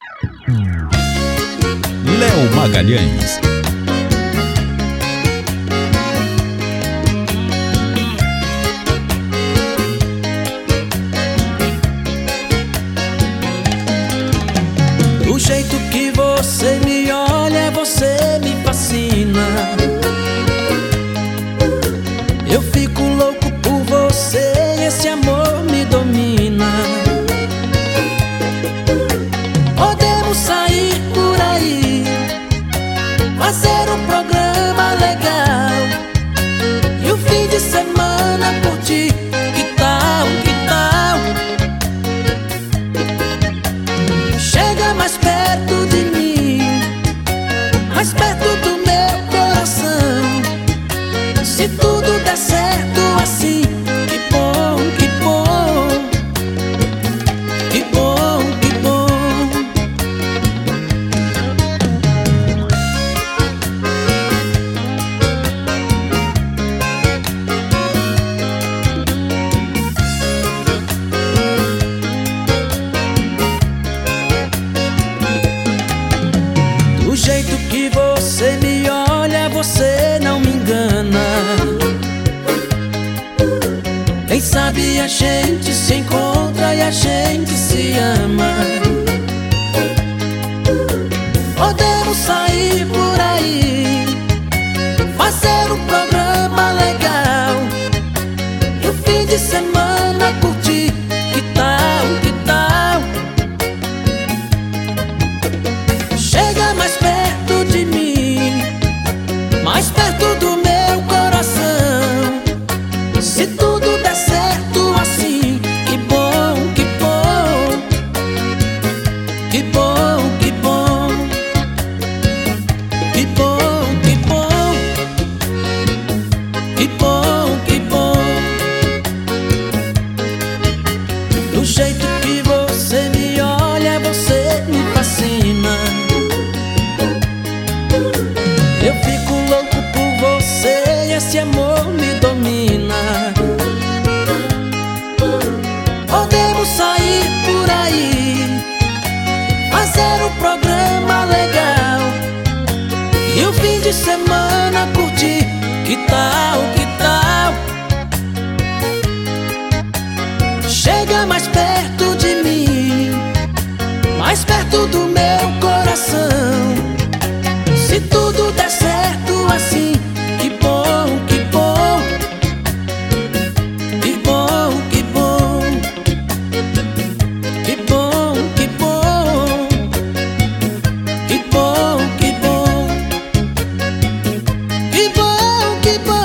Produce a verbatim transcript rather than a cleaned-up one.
Léo Magalhães. Do jeito que você me olha, você me fascina. Eu fico louco por você, esse amor me domina. Podemos sair por aí, fazer um programa legal e o fim de semana curtir. Que tal, que tal? Chega mais perto de mim, mais perto do meu coração. Se tudo der certo assim, que bom, que bom, que bom, que bom. Do jeito que você me olha, você não me engana. Quem sabe a gente se encontra e a gente se ama. Podemos sair por aí, fazer um programa legal e o fim de semana curtir. Que tal, que tal? Chega mais perto de mim, mais perto do meu coração. Se tudo der certo assim, que bom, que bom, que bom, que bom, que bom, que bom, que bom, que bom. Do jeito que você me olha, você me fascina. Eu fico louco por você e esse amor me domina. Podemos sair por aí, fazer um programa legal e o fim de semana curtir. Que tal, que tal? Chega mais perto de mim, mais perto do meu coração. Se tudo der certo assim, que bom, que bom, que bom, que bom, que bom, que bom, que bom, que bom, que bom, que bom.